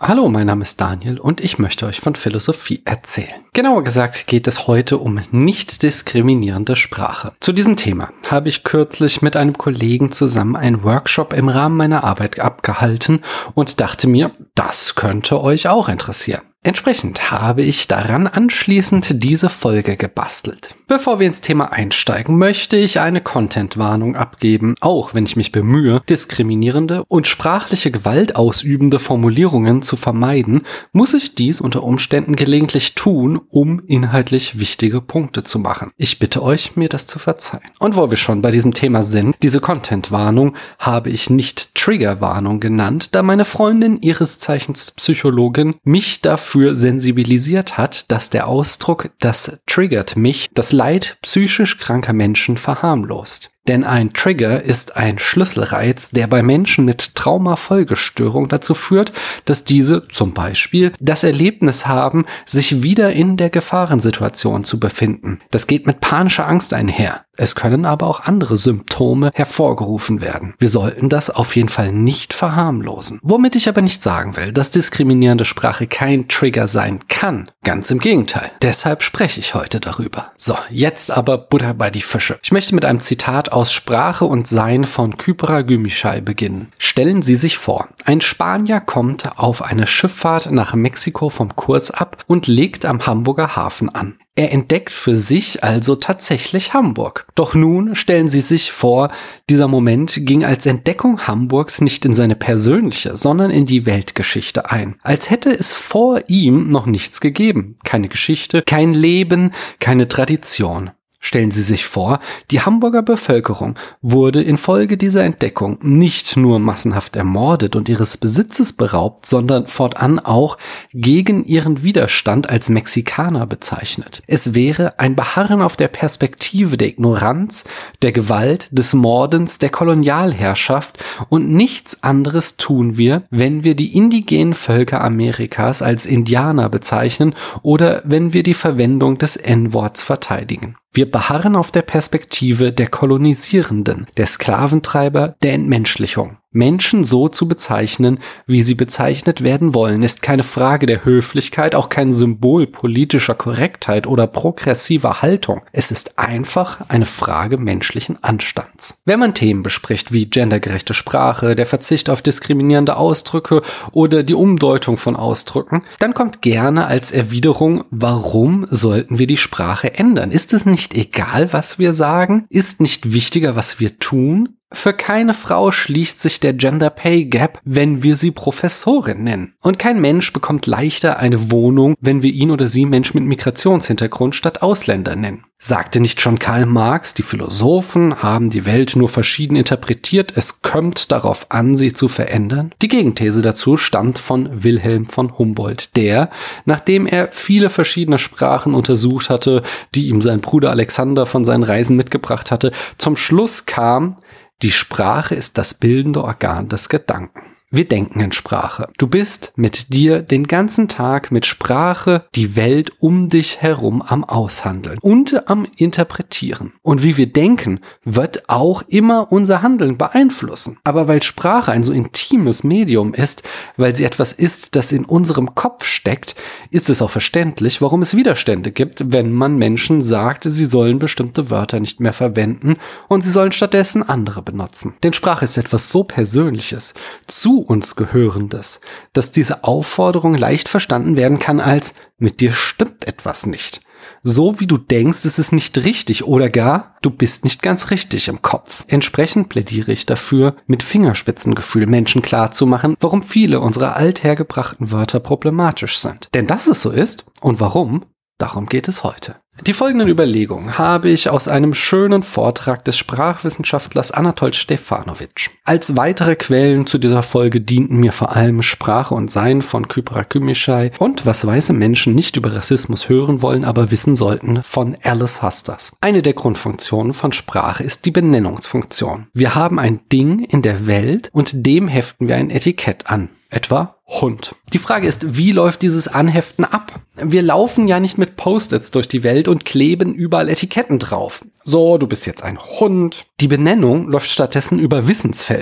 Hallo, mein Name ist Daniel und ich möchte euch von Philosophie erzählen. Genauer gesagt geht es heute um nicht diskriminierende Sprache. Zu diesem Thema habe ich kürzlich mit einem Kollegen zusammen einen Workshop im Rahmen meiner Arbeit abgehalten und dachte mir, das könnte euch auch interessieren. Entsprechend habe ich daran anschließend diese Folge gebastelt. Bevor wir ins Thema einsteigen, möchte ich eine Content-Warnung abgeben. Auch wenn ich mich bemühe, diskriminierende und sprachliche Gewalt ausübende Formulierungen zu vermeiden, muss ich dies unter Umständen gelegentlich tun, um inhaltlich wichtige Punkte zu machen. Ich bitte euch, mir das zu verzeihen. Und wo wir schon bei diesem Thema sind, diese Content-Warnung habe ich nicht Trigger-Warnung genannt, da meine Freundin, ihres Zeichens Psychologin, mich dafür sensibilisiert hat, dass der Ausdruck "das triggert mich" das Leid psychisch kranker Menschen verharmlost. Denn ein Trigger ist ein Schlüsselreiz, der bei Menschen mit Traumafolgestörung dazu führt, dass diese zum Beispiel das Erlebnis haben, sich wieder in der Gefahrensituation zu befinden. Das geht mit panischer Angst einher. Es können aber auch andere Symptome hervorgerufen werden. Wir sollten das auf jeden Fall nicht verharmlosen. Womit ich aber nicht sagen will, dass diskriminierende Sprache kein Trigger sein kann. Ganz im Gegenteil. Deshalb spreche ich heute darüber. So, jetzt aber Butter bei die Fische. Ich möchte mit einem Zitat aus Sprache und Sein von Kypra Gümüşay beginnen. Stellen Sie sich vor, ein Spanier kommt auf eine Schifffahrt nach Mexiko vom Kurs ab und legt am Hamburger Hafen an. Er entdeckt für sich also tatsächlich Hamburg. Doch nun stellen Sie sich vor, dieser Moment ging als Entdeckung Hamburgs nicht in seine persönliche, sondern in die Weltgeschichte ein. Als hätte es vor ihm noch nichts gegeben. Keine Geschichte, kein Leben, keine Tradition. Stellen Sie sich vor, die Hamburger Bevölkerung wurde infolge dieser Entdeckung nicht nur massenhaft ermordet und ihres Besitzes beraubt, sondern fortan auch gegen ihren Widerstand als Mexikaner bezeichnet. Es wäre ein Beharren auf der Perspektive der Ignoranz, der Gewalt, des Mordens, der Kolonialherrschaft, und nichts anderes tun wir, wenn wir die indigenen Völker Amerikas als Indianer bezeichnen oder wenn wir die Verwendung des N-Worts verteidigen. Wir beharren auf der Perspektive der Kolonisierenden, der Sklaventreiber, der Entmenschlichung. Menschen so zu bezeichnen, wie sie bezeichnet werden wollen, ist keine Frage der Höflichkeit, auch kein Symbol politischer Korrektheit oder progressiver Haltung. Es ist einfach eine Frage menschlichen Anstands. Wenn man Themen bespricht wie gendergerechte Sprache, der Verzicht auf diskriminierende Ausdrücke oder die Umdeutung von Ausdrücken, dann kommt gerne als Erwiderung: Warum sollten wir die Sprache ändern? Ist es nicht egal, was wir sagen? Ist nicht wichtiger, was wir tun? Für keine Frau schließt sich der Gender Pay Gap, wenn wir sie Professorin nennen. Und kein Mensch bekommt leichter eine Wohnung, wenn wir ihn oder sie Mensch mit Migrationshintergrund statt Ausländer nennen. Sagte nicht schon Karl Marx, die Philosophen haben die Welt nur verschieden interpretiert, es kommt darauf an, sie zu verändern? Die Gegenthese dazu stammt von Wilhelm von Humboldt, der, nachdem er viele verschiedene Sprachen untersucht hatte, die ihm sein Bruder Alexander von seinen Reisen mitgebracht hatte, zum Schluss kam: Die Sprache ist das bildende Organ des Gedanken. Wir denken in Sprache. Du bist mit dir den ganzen Tag mit Sprache die Welt um dich herum am Aushandeln und am Interpretieren. Und wie wir denken, wird auch immer unser Handeln beeinflussen. Aber weil Sprache ein so intimes Medium ist, weil sie etwas ist, das in unserem Kopf steckt, ist es auch verständlich, warum es Widerstände gibt, wenn man Menschen sagt, sie sollen bestimmte Wörter nicht mehr verwenden und sie sollen stattdessen andere benutzen. Denn Sprache ist etwas so Persönliches, zu uns Gehörendes, dass diese Aufforderung leicht verstanden werden kann als: Mit dir stimmt etwas nicht. So wie du denkst, ist es nicht richtig, oder gar, du bist nicht ganz richtig im Kopf. Entsprechend plädiere ich dafür, mit Fingerspitzengefühl Menschen klarzumachen, warum viele unserer althergebrachten Wörter problematisch sind. Denn dass es so ist und warum, darum geht es heute. Die folgenden Überlegungen habe ich aus einem schönen Vortrag des Sprachwissenschaftlers Anatol Stefanovic. Als weitere Quellen zu dieser Folge dienten mir vor allem Sprache und Sein von Kypra Gümüşay und Was weiße Menschen nicht über Rassismus hören wollen, aber wissen sollten von Alice Hasters. Eine der Grundfunktionen von Sprache ist die Benennungsfunktion. Wir haben ein Ding in der Welt und dem heften wir ein Etikett an. Etwa Hund. Die Frage ist, wie läuft dieses Anheften ab? Wir laufen ja nicht mit Post-its durch die Welt und kleben überall Etiketten drauf. So, du bist jetzt ein Hund. Die Benennung läuft stattdessen über Wissensfelder.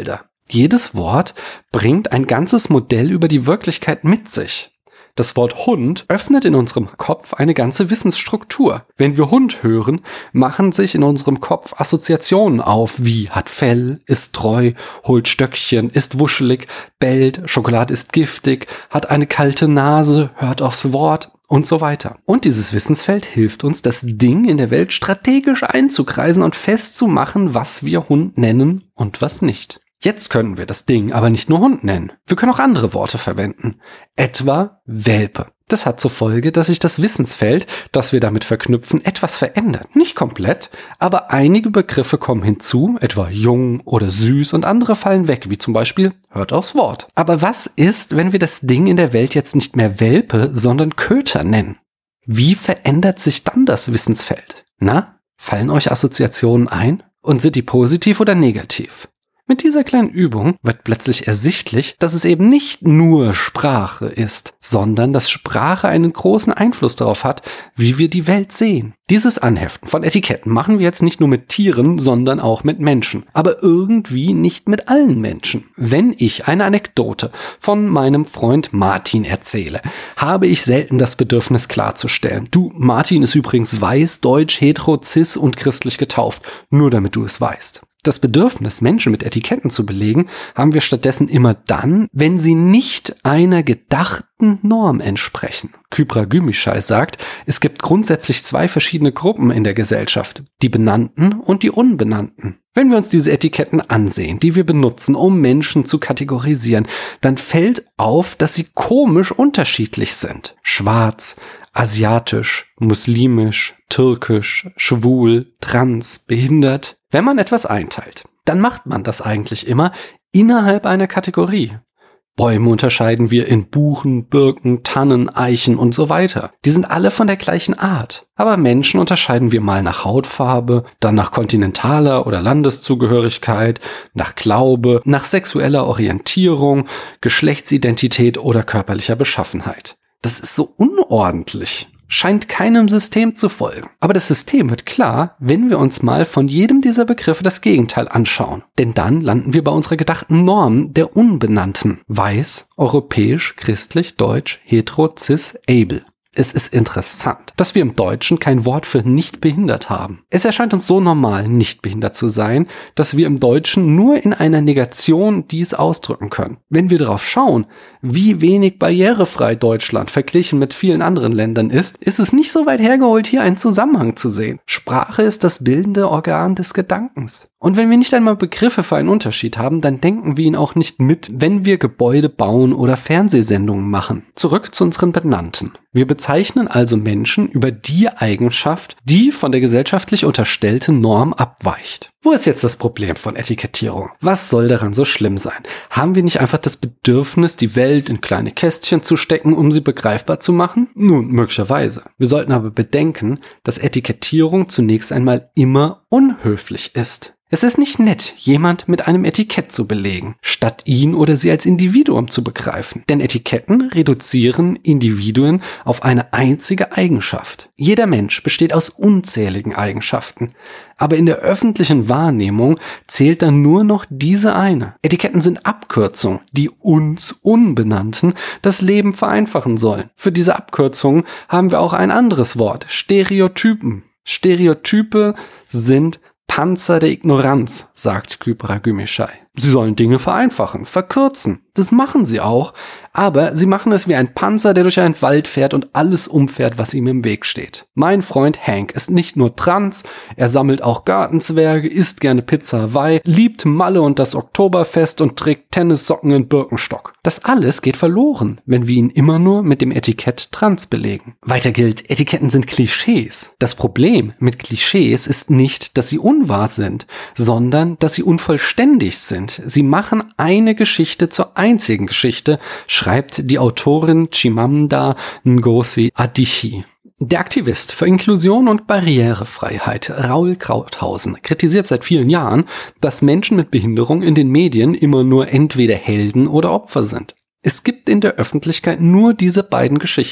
Jedes Wort bringt ein ganzes Modell über die Wirklichkeit mit sich. Das Wort Hund öffnet in unserem Kopf eine ganze Wissensstruktur. Wenn wir Hund hören, machen sich in unserem Kopf Assoziationen auf, wie hat Fell, ist treu, holt Stöckchen, ist wuschelig, bellt, Schokolade ist giftig, hat eine kalte Nase, hört aufs Wort und so weiter. Und dieses Wissensfeld hilft uns, das Ding in der Welt strategisch einzukreisen und festzumachen, was wir Hund nennen und was nicht. Jetzt können wir das Ding aber nicht nur Hund nennen. Wir können auch andere Worte verwenden. Etwa Welpe. Das hat zur Folge, dass sich das Wissensfeld, das wir damit verknüpfen, etwas verändert. Nicht komplett, aber einige Begriffe kommen hinzu, etwa jung oder süß, und andere fallen weg, wie zum Beispiel hört aufs Wort. Aber was ist, wenn wir das Ding in der Welt jetzt nicht mehr Welpe, sondern Köter nennen? Wie verändert sich dann das Wissensfeld? Na, fallen euch Assoziationen ein? Und sind die positiv oder negativ? Mit dieser kleinen Übung wird plötzlich ersichtlich, dass es eben nicht nur Sprache ist, sondern dass Sprache einen großen Einfluss darauf hat, wie wir die Welt sehen. Dieses Anheften von Etiketten machen wir jetzt nicht nur mit Tieren, sondern auch mit Menschen. Aber irgendwie nicht mit allen Menschen. Wenn ich eine Anekdote von meinem Freund Martin erzähle, habe ich selten das Bedürfnis klarzustellen. Du, Martin ist übrigens weiß, deutsch, hetero, cis und christlich getauft. Nur damit du es weißt. Das Bedürfnis, Menschen mit Etiketten zu belegen, haben wir stattdessen immer dann, wenn sie nicht einer gedachten Norm entsprechen. Kypra-Gümüşay sagt, es gibt grundsätzlich 2 verschiedene Gruppen in der Gesellschaft, die Benannten und die Unbenannten. Wenn wir uns diese Etiketten ansehen, die wir benutzen, um Menschen zu kategorisieren, dann fällt auf, dass sie komisch unterschiedlich sind. Schwarz, asiatisch, muslimisch, türkisch, schwul, trans, behindert. Wenn man etwas einteilt, dann macht man das eigentlich immer innerhalb einer Kategorie. Bäume unterscheiden wir in Buchen, Birken, Tannen, Eichen und so weiter. Die sind alle von der gleichen Art. Aber Menschen unterscheiden wir mal nach Hautfarbe, dann nach kontinentaler oder Landeszugehörigkeit, nach Glaube, nach sexueller Orientierung, Geschlechtsidentität oder körperlicher Beschaffenheit. Das ist so unordentlich. Scheint keinem System zu folgen. Aber das System wird klar, wenn wir uns mal von jedem dieser Begriffe das Gegenteil anschauen. Denn dann landen wir bei unserer gedachten Norm der Unbenannten. Weiß, europäisch, christlich, deutsch, hetero, cis, able. Es ist interessant, dass wir im Deutschen kein Wort für nicht behindert haben. Es erscheint uns so normal, nicht behindert zu sein, dass wir im Deutschen nur in einer Negation dies ausdrücken können. Wenn wir darauf schauen, wie wenig barrierefrei Deutschland verglichen mit vielen anderen Ländern ist es nicht so weit hergeholt, hier einen Zusammenhang zu sehen. Sprache ist das bildende Organ des Gedankens. Und wenn wir nicht einmal Begriffe für einen Unterschied haben, dann denken wir ihn auch nicht mit, wenn wir Gebäude bauen oder Fernsehsendungen machen. Zurück zu unseren Benannten. Wir bezeichnen also Menschen über die Eigenschaft, die von der gesellschaftlich unterstellten Norm abweicht. Wo ist jetzt das Problem von Etikettierung? Was soll daran so schlimm sein? Haben wir nicht einfach das Bedürfnis, die Welt in kleine Kästchen zu stecken, um sie begreifbar zu machen? Nun, möglicherweise. Wir sollten aber bedenken, dass Etikettierung zunächst einmal immer unhöflich ist. Es ist nicht nett, jemand mit einem Etikett zu belegen, statt ihn oder sie als Individuum zu begreifen. Denn Etiketten reduzieren Individuen auf eine einzige Eigenschaft. Jeder Mensch besteht aus unzähligen Eigenschaften. Aber in der öffentlichen Wahrnehmung zählt dann nur noch diese eine. Etiketten sind Abkürzungen, die uns Unbenannten das Leben vereinfachen sollen. Für diese Abkürzungen haben wir auch ein anderes Wort, Stereotypen. Stereotype sind Panzer der Ignoranz, sagt Kypra-Gümüşay. Sie sollen Dinge vereinfachen, verkürzen. Das machen sie auch, aber sie machen es wie ein Panzer, der durch einen Wald fährt und alles umfährt, was ihm im Weg steht. Mein Freund Hank ist nicht nur trans, er sammelt auch Gartenzwerge, isst gerne Pizza Hawaii, liebt Malle und das Oktoberfest und trägt Tennissocken in Birkenstock. Das alles geht verloren, wenn wir ihn immer nur mit dem Etikett trans belegen. Weiter gilt, Etiketten sind Klischees. Das Problem mit Klischees ist nicht, dass sie unwahr sind, sondern dass sie unvollständig sind. Sie machen eine Geschichte zur einzigen Geschichte, schreibt die Autorin Chimamanda Ngozi Adichie. Der Aktivist für Inklusion und Barrierefreiheit Raoul Krauthausen kritisiert seit vielen Jahren, dass Menschen mit Behinderung in den Medien immer nur entweder Helden oder Opfer sind. Es gibt in der Öffentlichkeit nur diese beiden Geschichten.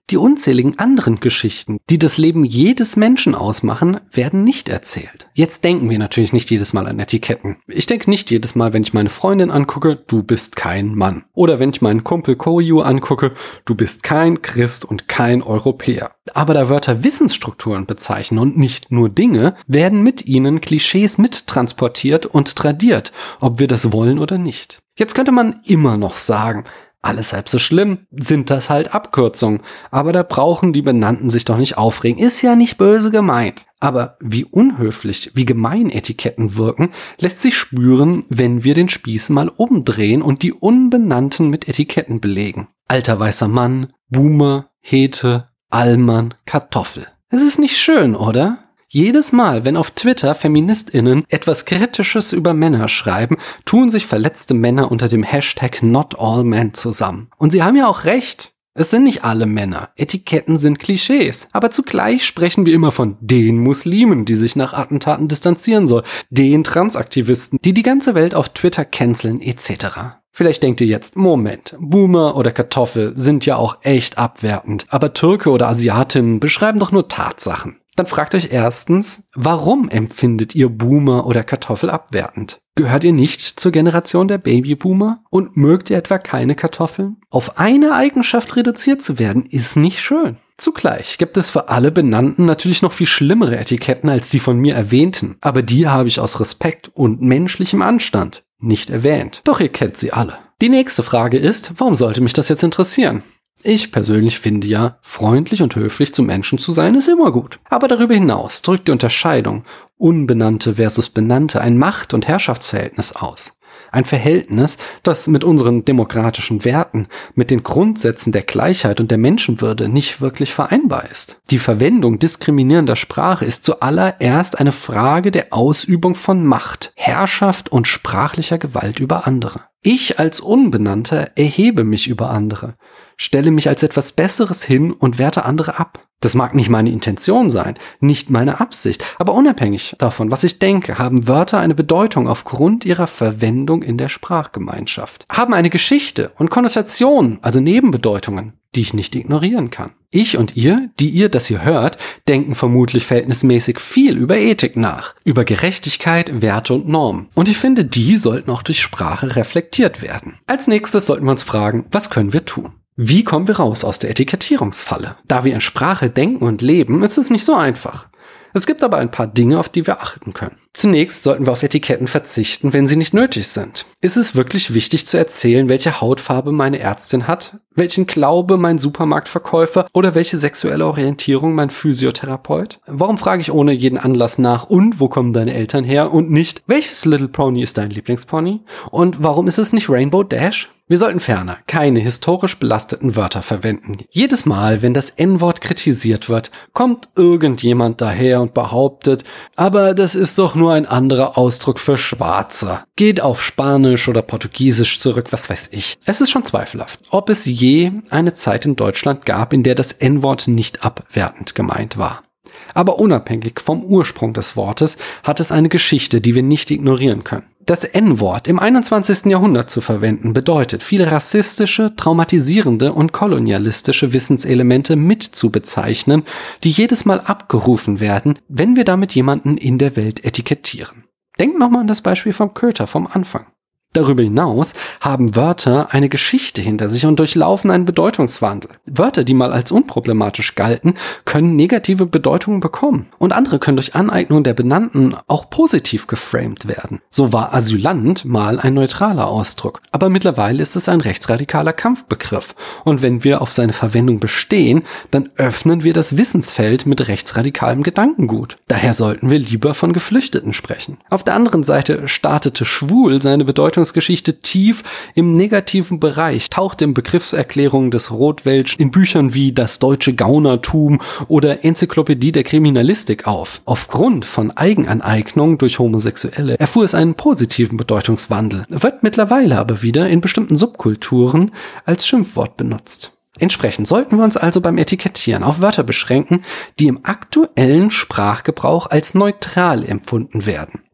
Die unzähligen anderen Geschichten, die das Leben jedes Menschen ausmachen, werden nicht erzählt. Jetzt denken wir natürlich nicht jedes Mal an Etiketten. Ich denke nicht jedes Mal, wenn ich meine Freundin angucke, du bist kein Mann. Oder wenn ich meinen Kumpel Koyu angucke, du bist kein Christ und kein Europäer. Aber da Wörter Wissensstrukturen bezeichnen und nicht nur Dinge, werden mit ihnen Klischees mittransportiert und tradiert, ob wir das wollen oder nicht. Jetzt könnte man immer noch sagen, alles halb so schlimm, sind das halt Abkürzungen. Aber da brauchen die Benannten sich doch nicht aufregen. Ist ja nicht böse gemeint. Aber wie unhöflich, wie gemein Etiketten wirken, lässt sich spüren, wenn wir den Spieß mal umdrehen und die Unbenannten mit Etiketten belegen. Alter weißer Mann, Boomer, Hete, Allmann, Kartoffel. Es ist nicht schön, oder? Jedes Mal, wenn auf Twitter FeministInnen etwas Kritisches über Männer schreiben, tun sich verletzte Männer unter dem Hashtag #NotAllMen zusammen. Und sie haben ja auch recht. Es sind nicht alle Männer. Etiketten sind Klischees. Aber zugleich sprechen wir immer von den Muslimen, die sich nach Attentaten distanzieren sollen, den Transaktivisten, die die ganze Welt auf Twitter canceln etc. Vielleicht denkt ihr jetzt, Moment, Boomer oder Kartoffel sind ja auch echt abwertend, aber Türke oder Asiatinnen beschreiben doch nur Tatsachen. Dann fragt euch erstens, warum empfindet ihr Boomer oder Kartoffel abwertend? Gehört ihr nicht zur Generation der Babyboomer? Und mögt ihr etwa keine Kartoffeln? Auf eine Eigenschaft reduziert zu werden, ist nicht schön. Zugleich gibt es für alle Benannten natürlich noch viel schlimmere Etiketten als die von mir erwähnten, aber die habe ich aus Respekt und menschlichem Anstand nicht erwähnt. Doch ihr kennt sie alle. Die nächste Frage ist, warum sollte mich das jetzt interessieren? Ich persönlich finde ja, freundlich und höflich zu Menschen zu sein ist immer gut. Aber darüber hinaus drückt die Unterscheidung Unbenannte versus Benannte ein Macht- und Herrschaftsverhältnis aus. Ein Verhältnis, das mit unseren demokratischen Werten, mit den Grundsätzen der Gleichheit und der Menschenwürde nicht wirklich vereinbar ist. Die Verwendung diskriminierender Sprache ist zuallererst eine Frage der Ausübung von Macht, Herrschaft und sprachlicher Gewalt über andere. Ich als Unbenannter erhebe mich über andere, stelle mich als etwas Besseres hin und werte andere ab. Das mag nicht meine Intention sein, nicht meine Absicht, aber unabhängig davon, was ich denke, haben Wörter eine Bedeutung aufgrund ihrer Verwendung in der Sprachgemeinschaft, haben eine Geschichte und Konnotationen, also Nebenbedeutungen, die ich nicht ignorieren kann. Ich und ihr, die ihr das hier hört, denken vermutlich verhältnismäßig viel über Ethik nach, über Gerechtigkeit, Werte und Normen. Und ich finde, die sollten auch durch Sprache reflektiert werden. Als nächstes sollten wir uns fragen, was können wir tun? Wie kommen wir raus aus der Etikettierungsfalle? Da wir in Sprache denken und leben, ist es nicht so einfach. Es gibt aber ein paar Dinge, auf die wir achten können. Zunächst sollten wir auf Etiketten verzichten, wenn sie nicht nötig sind. Ist es wirklich wichtig zu erzählen, welche Hautfarbe meine Ärztin hat, welchen Glaube mein Supermarktverkäufer oder welche sexuelle Orientierung mein Physiotherapeut? Warum frage ich ohne jeden Anlass nach, und wo kommen deine Eltern her, und nicht, welches Little Pony ist dein Lieblingspony? Und warum ist es nicht Rainbow Dash? Wir sollten ferner keine historisch belasteten Wörter verwenden. Jedes Mal, wenn das N-Wort kritisiert wird, kommt irgendjemand daher und behauptet, aber das ist doch nur ein anderer Ausdruck für Schwarze. Geht auf Spanisch oder Portugiesisch zurück, was weiß ich. Es ist schon zweifelhaft, ob es je eine Zeit in Deutschland gab, in der das N-Wort nicht abwertend gemeint war. Aber unabhängig vom Ursprung des Wortes hat es eine Geschichte, die wir nicht ignorieren können. Das N-Wort im 21. Jahrhundert zu verwenden, bedeutet, viele rassistische, traumatisierende und kolonialistische Wissenselemente mitzubezeichnen, die jedes Mal abgerufen werden, wenn wir damit jemanden in der Welt etikettieren. Denkt nochmal an das Beispiel vom Köter vom Anfang. Darüber hinaus haben Wörter eine Geschichte hinter sich und durchlaufen einen Bedeutungswandel. Wörter, die mal als unproblematisch galten, können negative Bedeutungen bekommen. Und andere können durch Aneignung der Benannten auch positiv geframed werden. So war Asylant mal ein neutraler Ausdruck. Aber mittlerweile ist es ein rechtsradikaler Kampfbegriff. Und wenn wir auf seine Verwendung bestehen, dann öffnen wir das Wissensfeld mit rechtsradikalem Gedankengut. Daher sollten wir lieber von Geflüchteten sprechen. Auf der anderen Seite startete schwul seine Bedeutungsgeschichte tief im negativen Bereich, tauchte in Begriffserklärungen des Rothwelsch in Büchern wie Das deutsche Gaunertum oder Enzyklopädie der Kriminalistik auf. Aufgrund von Eigenaneignung durch Homosexuelle erfuhr es einen positiven Bedeutungswandel, wird mittlerweile aber wieder in bestimmten Subkulturen als Schimpfwort benutzt. Entsprechend sollten wir uns also beim Etikettieren auf Wörter beschränken, die im aktuellen Sprachgebrauch als neutral empfunden werden.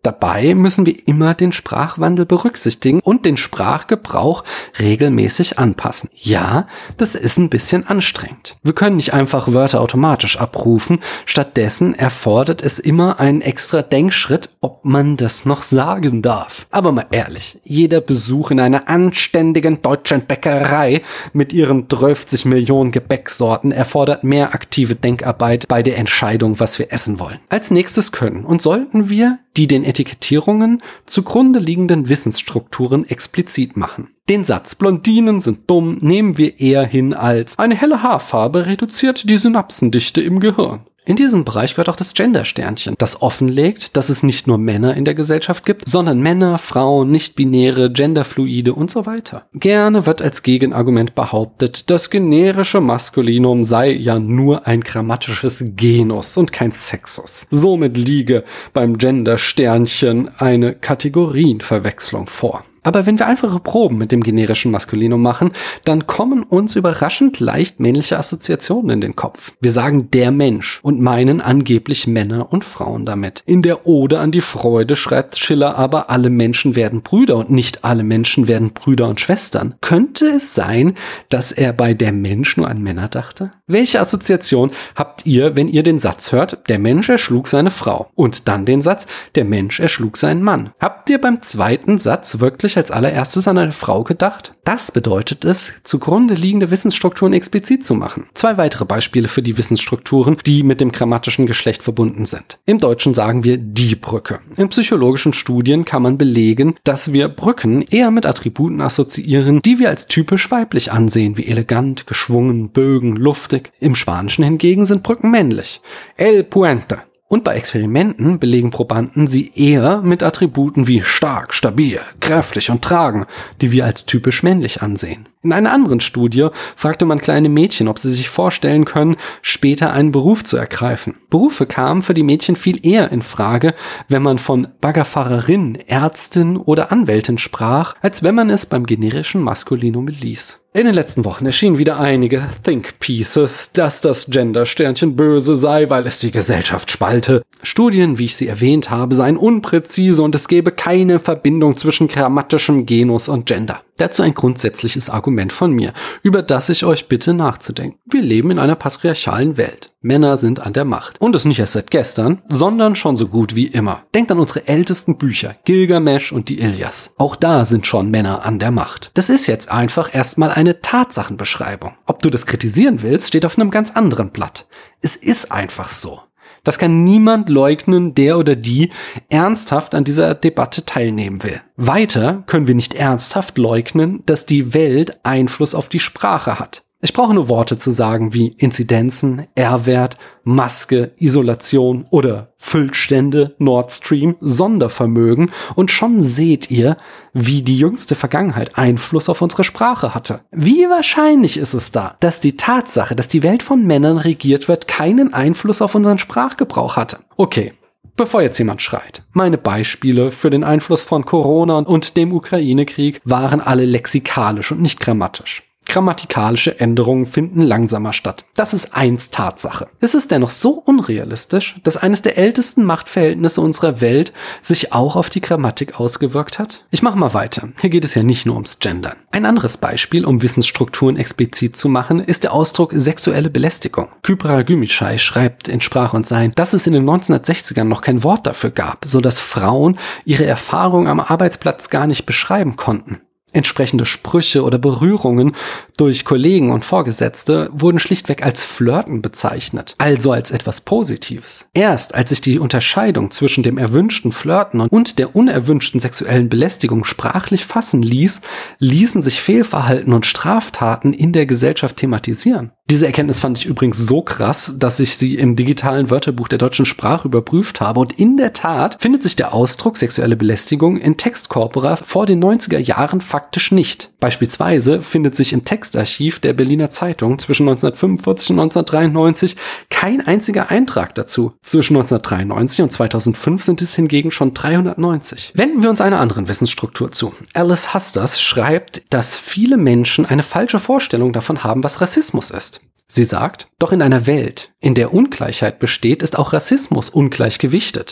Dabei müssen wir immer den Sprachwandel berücksichtigen und den Sprachgebrauch regelmäßig anpassen. Ja, das ist ein bisschen anstrengend. Wir können nicht einfach Wörter automatisch abrufen. Stattdessen erfordert es immer einen extra Denkschritt, ob man das noch sagen darf. Aber mal ehrlich, jeder Besuch in einer anständigen deutschen Bäckerei mit ihren 30 Millionen Gebäcksorten erfordert mehr aktive Denkarbeit bei der Entscheidung, was wir essen wollen. Als nächstes können und sollten wir die den Etikettierungen zugrunde liegenden Wissensstrukturen explizit machen. Den Satz Blondinen sind dumm nehmen wir eher hin als eine helle Haarfarbe reduziert die Synapsendichte im Gehirn. In diesem Bereich gehört auch das Gender-Sternchen, das offenlegt, dass es nicht nur Männer in der Gesellschaft gibt, sondern Männer, Frauen, Nicht-Binäre, Genderfluide und so weiter. Gerne wird als Gegenargument behauptet, das generische Maskulinum sei ja nur ein grammatisches Genus und kein Sexus. Somit liege beim Gender-Sternchen eine Kategorienverwechslung vor. Aber wenn wir einfache Proben mit dem generischen Maskulinum machen, dann kommen uns überraschend leicht männliche Assoziationen in den Kopf. Wir sagen der Mensch und meinen angeblich Männer und Frauen damit. In der Ode an die Freude schreibt Schiller aber, alle Menschen werden Brüder und nicht alle Menschen werden Brüder und Schwestern. Könnte es sein, dass er bei der Mensch nur an Männer dachte? Welche Assoziation habt ihr, wenn ihr den Satz hört, der Mensch erschlug seine Frau? Und dann den Satz, der Mensch erschlug seinen Mann. Habt ihr beim zweiten Satz wirklich als allererstes an eine Frau gedacht? Das bedeutet es, zugrunde liegende Wissensstrukturen explizit zu machen. 2 weitere Beispiele für die Wissensstrukturen, die mit dem grammatischen Geschlecht verbunden sind. Im Deutschen sagen wir die Brücke. In psychologischen Studien kann man belegen, dass wir Brücken eher mit Attributen assoziieren, die wir als typisch weiblich ansehen, wie elegant, geschwungen, bögen, luftig. Im Spanischen hingegen sind Brücken männlich. El puente. Und bei Experimenten belegen Probanden sie eher mit Attributen wie stark, stabil, kräftig und tragen, die wir als typisch männlich ansehen. In einer anderen Studie fragte man kleine Mädchen, ob sie sich vorstellen können, später einen Beruf zu ergreifen. Berufe kamen für die Mädchen viel eher in Frage, wenn man von Baggerfahrerin, Ärztin oder Anwältin sprach, als wenn man es beim generischen Maskulinum ließ. In den letzten Wochen erschienen wieder einige Think Pieces, dass das Gender-Sternchen böse sei, weil es die Gesellschaft spalte. Studien, wie ich sie erwähnt habe, seien unpräzise und es gebe keine Verbindung zwischen grammatischem Genus und Gender. Dazu ein grundsätzliches Argument von mir, über das ich euch bitte nachzudenken. Wir leben in einer patriarchalen Welt. Männer sind an der Macht. Und das nicht erst seit gestern, sondern schon so gut wie immer. Denkt an unsere ältesten Bücher, Gilgamesch und die Ilias. Auch da sind schon Männer an der Macht. Das ist jetzt einfach erstmal eine Tatsachenbeschreibung. Ob du das kritisieren willst, steht auf einem ganz anderen Blatt. Es ist einfach so. Das kann niemand leugnen, der oder die ernsthaft an dieser Debatte teilnehmen will. Weiter können wir nicht ernsthaft leugnen, dass die Welt Einfluss auf die Sprache hat. Ich brauche nur Worte zu sagen wie Inzidenzen, R-Wert, Maske, Isolation oder Füllstände, Nord Stream, Sondervermögen und schon seht ihr, wie die jüngste Vergangenheit Einfluss auf unsere Sprache hatte. Wie wahrscheinlich ist es da, dass die Tatsache, dass die Welt von Männern regiert wird, keinen Einfluss auf unseren Sprachgebrauch hatte? Okay. Bevor jetzt jemand schreit, meine Beispiele für den Einfluss von Corona und dem Ukraine-Krieg waren alle lexikalisch und nicht grammatisch. Grammatikalische Änderungen finden langsamer statt. Das ist Tatsache. Es ist dennoch so unrealistisch, dass eines der ältesten Machtverhältnisse unserer Welt sich auch auf die Grammatik ausgewirkt hat? Ich mache mal weiter. Hier geht es ja nicht nur ums Gendern. Ein anderes Beispiel, um Wissensstrukturen explizit zu machen, ist der Ausdruck sexuelle Belästigung. Kypra Gümüşay schreibt in Sprach und Sein, dass es in den 1960ern noch kein Wort dafür gab, sodass Frauen ihre Erfahrung am Arbeitsplatz gar nicht beschreiben konnten. Entsprechende Sprüche oder Berührungen durch Kollegen und Vorgesetzte wurden schlichtweg als Flirten bezeichnet, also als etwas Positives. Erst als sich die Unterscheidung zwischen dem erwünschten Flirten und der unerwünschten sexuellen Belästigung sprachlich fassen ließ, ließen sich Fehlverhalten und Straftaten in der Gesellschaft thematisieren. Diese Erkenntnis fand ich übrigens so krass, dass ich sie im digitalen Wörterbuch der deutschen Sprache überprüft habe und in der Tat findet sich der Ausdruck sexuelle Belästigung in Textkorpora vor den 90er Jahren faktisch nicht. Beispielsweise findet sich im Textarchiv der Berliner Zeitung zwischen 1945 und 1993 kein einziger Eintrag dazu. Zwischen 1993 und 2005 sind es hingegen schon 390. Wenden wir uns einer anderen Wissensstruktur zu. Alice Hasters schreibt, dass viele Menschen eine falsche Vorstellung davon haben, was Rassismus ist. Sie sagt, doch in einer Welt, in der Ungleichheit besteht, ist auch Rassismus ungleich gewichtet.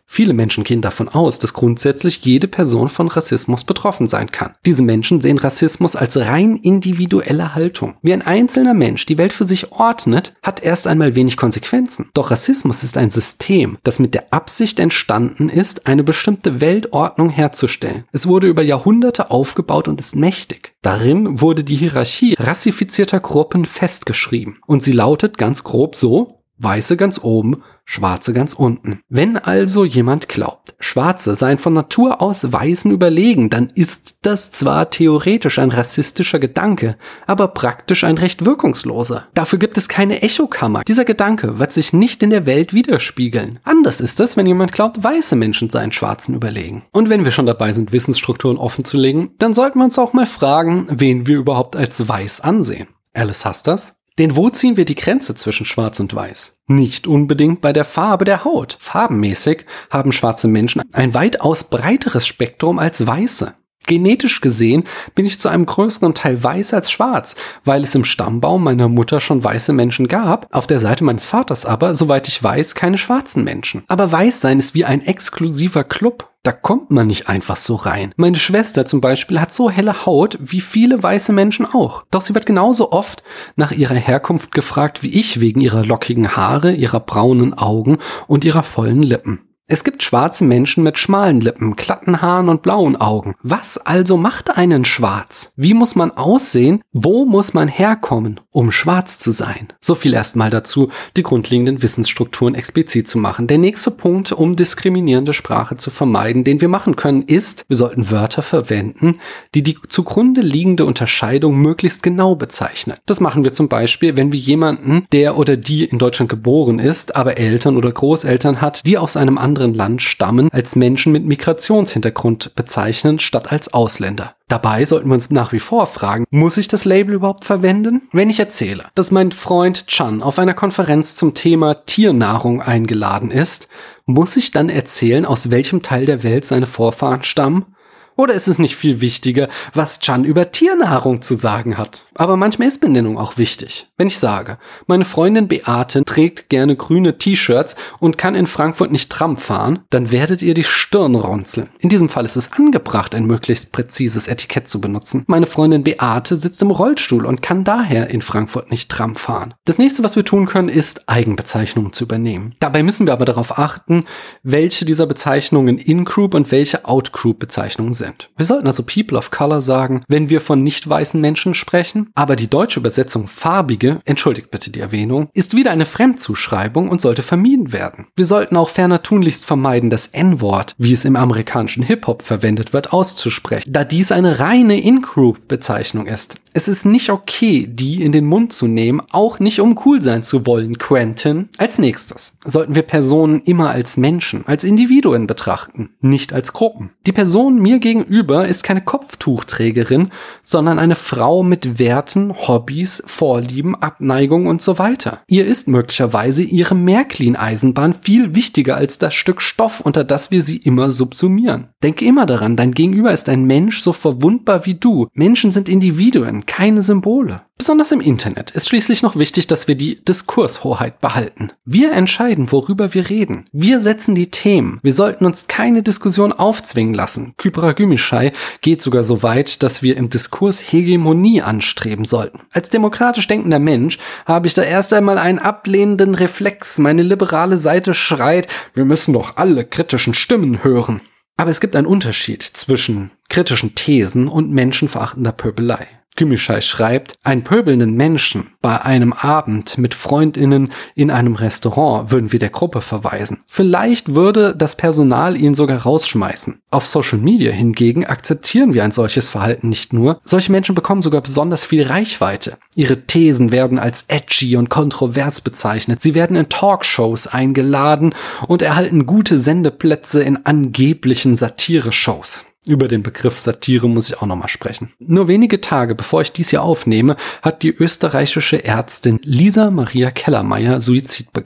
Viele Menschen gehen davon aus, dass grundsätzlich jede Person von Rassismus betroffen sein kann. Diese Menschen sehen Rassismus als rein individuelle Haltung. Wie ein einzelner Mensch die Welt für sich ordnet, hat erst einmal wenig Konsequenzen. Doch Rassismus ist ein System, das mit der Absicht entstanden ist, eine bestimmte Weltordnung herzustellen. Es wurde über Jahrhunderte aufgebaut und ist mächtig. Darin wurde die Hierarchie rassifizierter Gruppen festgeschrieben. Und sie lautet ganz grob so: Weiße ganz oben, Schwarze ganz unten. Wenn also jemand glaubt, Schwarze seien von Natur aus Weißen überlegen, dann ist das zwar theoretisch ein rassistischer Gedanke, aber praktisch ein recht wirkungsloser. Dafür gibt es keine Echokammer. Dieser Gedanke wird sich nicht in der Welt widerspiegeln. Anders ist es, wenn jemand glaubt, weiße Menschen seien Schwarzen überlegen. Und wenn wir schon dabei sind, Wissensstrukturen offenzulegen, dann sollten wir uns auch mal fragen, wen wir überhaupt als weiß ansehen. Alice hasst das. Denn wo ziehen wir die Grenze zwischen Schwarz und Weiß? Nicht unbedingt bei der Farbe der Haut. Farbenmäßig haben schwarze Menschen ein weitaus breiteres Spektrum als Weiße. Genetisch gesehen bin ich zu einem größeren Teil weiß als schwarz, weil es im Stammbaum meiner Mutter schon weiße Menschen gab, auf der Seite meines Vaters aber, soweit ich weiß, keine schwarzen Menschen. Aber Weißsein ist wie ein exklusiver Club. Da kommt man nicht einfach so rein. Meine Schwester zum Beispiel hat so helle Haut wie viele weiße Menschen auch. Doch sie wird genauso oft nach ihrer Herkunft gefragt wie ich wegen ihrer lockigen Haare, ihrer braunen Augen und ihrer vollen Lippen. Es gibt schwarze Menschen mit schmalen Lippen, glatten Haaren und blauen Augen. Was also macht einen schwarz? Wie muss man aussehen? Wo muss man herkommen, um schwarz zu sein? So viel erstmal dazu, die grundlegenden Wissensstrukturen explizit zu machen. Der nächste Punkt, um diskriminierende Sprache zu vermeiden, den wir machen können, ist, wir sollten Wörter verwenden, die die zugrunde liegende Unterscheidung möglichst genau bezeichnen. Das machen wir zum Beispiel, wenn wir jemanden, der oder die in Deutschland geboren ist, aber Eltern oder Großeltern hat, die aus einem anderen Land stammen, als Menschen mit Migrationshintergrund bezeichnen, statt als Ausländer. Dabei sollten wir uns nach wie vor fragen, muss ich das Label überhaupt verwenden? Wenn ich erzähle, dass mein Freund Chan auf einer Konferenz zum Thema Tiernahrung eingeladen ist, muss ich dann erzählen, aus welchem Teil der Welt seine Vorfahren stammen? Oder ist es nicht viel wichtiger, was Chan über Tiernahrung zu sagen hat? Aber manchmal ist Benennung auch wichtig. Wenn ich sage, meine Freundin Beate trägt gerne grüne T-Shirts und kann in Frankfurt nicht Tram fahren, dann werdet ihr die Stirn runzeln. In diesem Fall ist es angebracht, ein möglichst präzises Etikett zu benutzen. Meine Freundin Beate sitzt im Rollstuhl und kann daher in Frankfurt nicht Tram fahren. Das nächste, was wir tun können, ist, Eigenbezeichnungen zu übernehmen. Dabei müssen wir aber darauf achten, welche dieser Bezeichnungen In-Group und welche Out-Group-Bezeichnungen sind. Wir sollten also People of Color sagen, wenn wir von nicht weißen Menschen sprechen, aber die deutsche Übersetzung farbige, entschuldigt bitte die Erwähnung, ist wieder eine Fremdzuschreibung und sollte vermieden werden. Wir sollten auch ferner tunlichst vermeiden, das N-Wort, wie es im amerikanischen Hip-Hop verwendet wird, auszusprechen, da dies eine reine In-Group-Bezeichnung ist. Es ist nicht okay, die in den Mund zu nehmen, auch nicht um cool sein zu wollen, Quentin. Als nächstes sollten wir Personen immer als Menschen, als Individuen betrachten, nicht als Gruppen. Die Person mir gegenüber ist keine Kopftuchträgerin, sondern eine Frau mit Werten, Hobbys, Vorlieben, Abneigungen und so weiter. Ihr ist möglicherweise ihre Märklin-Eisenbahn viel wichtiger als das Stück Stoff, unter das wir sie immer subsumieren. Denke immer daran, dein Gegenüber ist ein Mensch so verwundbar wie du. Menschen sind Individuen, keine Symbole. Besonders im Internet ist schließlich noch wichtig, dass wir die Diskurshoheit behalten. Wir entscheiden, worüber wir reden. Wir setzen die Themen. Wir sollten uns keine Diskussion aufzwingen lassen. Kypra Gümüşay geht sogar so weit, dass wir im Diskurs Hegemonie anstreben sollten. Als demokratisch denkender Mensch habe ich da erst einmal einen ablehnenden Reflex. Meine liberale Seite schreit, wir müssen doch alle kritischen Stimmen hören. Aber es gibt einen Unterschied zwischen kritischen Thesen und menschenverachtender Pöbelei. Gümüşay schreibt, einen pöbelnden Menschen bei einem Abend mit FreundInnen in einem Restaurant würden wir der Gruppe verweisen. Vielleicht würde das Personal ihn sogar rausschmeißen. Auf Social Media hingegen akzeptieren wir ein solches Verhalten nicht nur. Solche Menschen bekommen sogar besonders viel Reichweite. Ihre Thesen werden als edgy und kontrovers bezeichnet. Sie werden in Talkshows eingeladen und erhalten gute Sendeplätze in angeblichen Satire-Shows. Über den Begriff Satire muss ich auch nochmal sprechen. Nur wenige Tage bevor ich dies hier aufnehme, hat die österreichische Ärztin Lisa Maria Kellermeier Suizid begangen.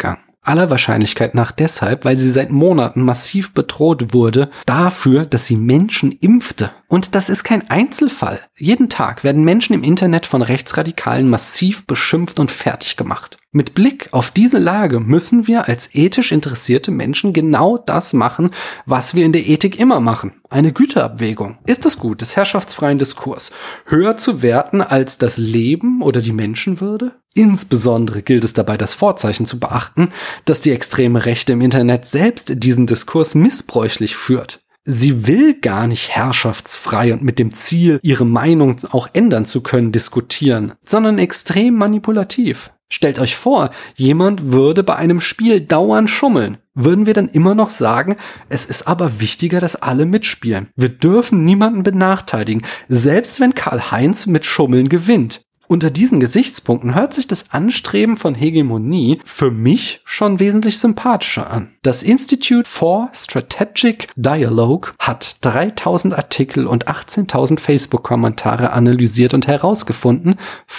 Aller Wahrscheinlichkeit nach deshalb, weil sie seit Monaten massiv bedroht wurde dafür, dass sie Menschen impfte. Und das ist kein Einzelfall. Jeden Tag werden Menschen im Internet von Rechtsradikalen massiv beschimpft und fertig gemacht. Mit Blick auf diese Lage müssen wir als ethisch interessierte Menschen genau das machen, was wir in der Ethik immer machen. Eine Güterabwägung. Ist es gut, des herrschaftsfreien Diskurs höher zu werten als das Leben oder die Menschenwürde? Insbesondere gilt es dabei, das Vorzeichen zu beachten, dass die extreme Rechte im Internet selbst diesen Diskurs missbräuchlich führt. Sie will gar nicht herrschaftsfrei und mit dem Ziel, ihre Meinung auch ändern zu können, diskutieren, sondern extrem manipulativ. Stellt euch vor, jemand würde bei einem Spiel dauernd schummeln. Würden wir dann immer noch sagen, es ist aber wichtiger, dass alle mitspielen. Wir dürfen niemanden benachteiligen, selbst wenn Karl-Heinz mit Schummeln gewinnt. Unter diesen Gesichtspunkten hört sich das Anstreben von Hegemonie für mich schon wesentlich sympathischer an. Das Institute for Strategic Dialogue hat 3000 Artikel und 18.000 Facebook-Kommentare analysiert und herausgefunden,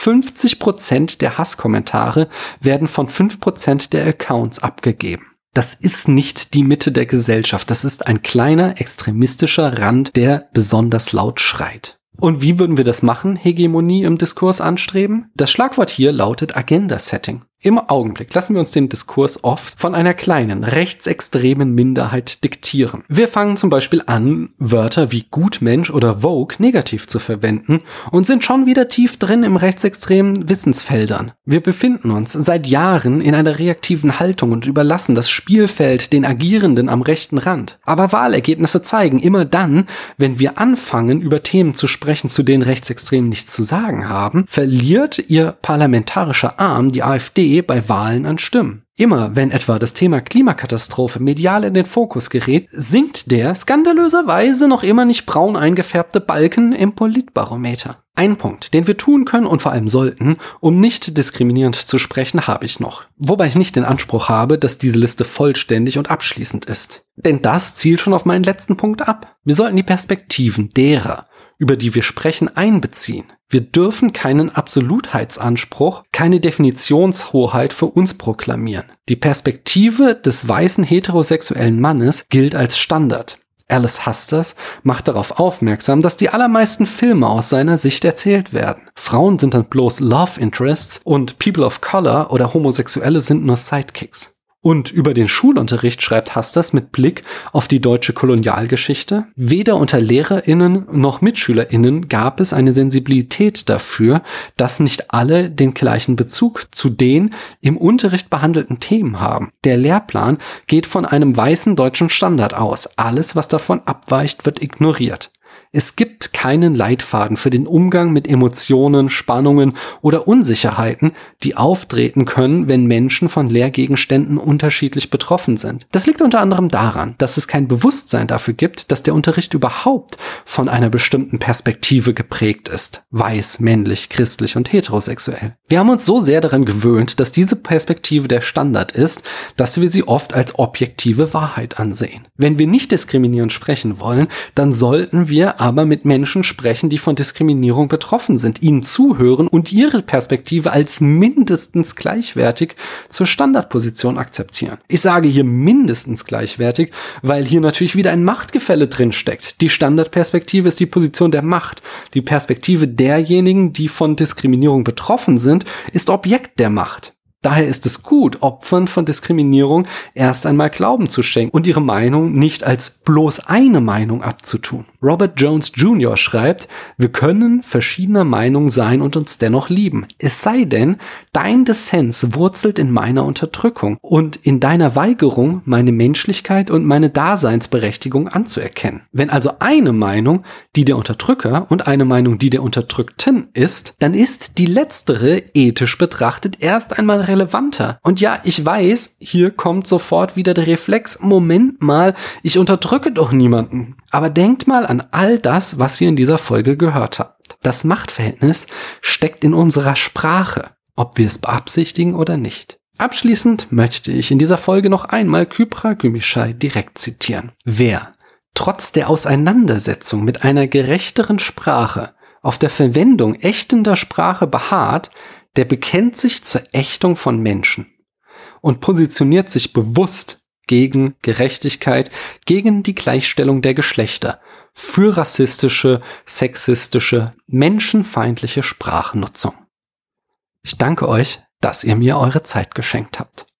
50% der Hasskommentare werden von 5% der Accounts abgegeben. Das ist nicht die Mitte der Gesellschaft, das ist ein kleiner extremistischer Rand, der besonders laut schreit. Und wie würden wir das machen, Hegemonie im Diskurs anstreben? Das Schlagwort hier lautet Agenda-Setting. Im Augenblick lassen wir uns den Diskurs oft von einer kleinen, rechtsextremen Minderheit diktieren. Wir fangen zum Beispiel an, Wörter wie Gutmensch oder Vogue negativ zu verwenden und sind schon wieder tief drin im rechtsextremen Wissensfeldern. Wir befinden uns seit Jahren in einer reaktiven Haltung und überlassen das Spielfeld den Agierenden am rechten Rand. Aber Wahlergebnisse zeigen, immer dann, wenn wir anfangen, über Themen zu sprechen, zu denen Rechtsextremen nichts zu sagen haben, verliert ihr parlamentarischer Arm, die AfD, bei Wahlen an Stimmen. Immer wenn etwa das Thema Klimakatastrophe medial in den Fokus gerät, sinkt der skandalöserweise noch immer nicht braun eingefärbte Balken im Politbarometer. Ein Punkt, den wir tun können und vor allem sollten, um nicht diskriminierend zu sprechen, habe ich noch. Wobei ich nicht den Anspruch habe, dass diese Liste vollständig und abschließend ist. Denn das zielt schon auf meinen letzten Punkt ab. Wir sollten die Perspektiven derer, über die wir sprechen, einbeziehen. Wir dürfen keinen Absolutheitsanspruch, keine Definitionshoheit für uns proklamieren. Die Perspektive des weißen heterosexuellen Mannes gilt als Standard. Alice Hasters macht darauf aufmerksam, dass die allermeisten Filme aus seiner Sicht erzählt werden. Frauen sind dann bloß Love Interests und People of Color oder Homosexuelle sind nur Sidekicks. Und über den Schulunterricht schreibt Hasters mit Blick auf die deutsche Kolonialgeschichte: Weder unter LehrerInnen noch MitschülerInnen gab es eine Sensibilität dafür, dass nicht alle den gleichen Bezug zu den im Unterricht behandelten Themen haben. Der Lehrplan geht von einem weißen deutschen Standard aus. Alles, was davon abweicht, wird ignoriert. Es gibt keinen Leitfaden für den Umgang mit Emotionen, Spannungen oder Unsicherheiten, die auftreten können, wenn Menschen von Lehrgegenständen unterschiedlich betroffen sind. Das liegt unter anderem daran, dass es kein Bewusstsein dafür gibt, dass der Unterricht überhaupt von einer bestimmten Perspektive geprägt ist. Weiß, männlich, christlich und heterosexuell. Wir haben uns so sehr daran gewöhnt, dass diese Perspektive der Standard ist, dass wir sie oft als objektive Wahrheit ansehen. Wenn wir nicht diskriminierend sprechen wollen, dann sollten wir aber mit Menschen sprechen, die von Diskriminierung betroffen sind, ihnen zuhören und ihre Perspektive als mindestens gleichwertig zur Standardposition akzeptieren. Ich sage hier mindestens gleichwertig, weil hier natürlich wieder ein Machtgefälle drin steckt. Die Standardperspektive ist die Position der Macht. Die Perspektive derjenigen, die von Diskriminierung betroffen sind, ist Objekt der Macht. Daher ist es gut, Opfern von Diskriminierung erst einmal Glauben zu schenken und ihre Meinung nicht als bloß eine Meinung abzutun. Robert Jones Jr. schreibt: Wir können verschiedener Meinung sein und uns dennoch lieben. Es sei denn, dein Dissens wurzelt in meiner Unterdrückung und in deiner Weigerung, meine Menschlichkeit und meine Daseinsberechtigung anzuerkennen. Wenn also eine Meinung die der Unterdrücker und eine Meinung die der Unterdrückten ist, dann ist die letztere ethisch betrachtet erst einmal relevanter. Und ja, ich weiß, hier kommt sofort wieder der Reflex: Moment mal, ich unterdrücke doch niemanden. Aber denkt mal an all das, was ihr in dieser Folge gehört habt. Das Machtverhältnis steckt in unserer Sprache, ob wir es beabsichtigen oder nicht. Abschließend möchte ich in dieser Folge noch einmal Kypra Gümüşay direkt zitieren. Wer trotz der Auseinandersetzung mit einer gerechteren Sprache auf der Verwendung ächtender Sprache beharrt, der bekennt sich zur Ächtung von Menschen. und positioniert sich bewusst gegen Gerechtigkeit, gegen die Gleichstellung der Geschlechter, für rassistische, sexistische, menschenfeindliche Sprachnutzung. Ich danke euch, dass ihr mir eure Zeit geschenkt habt.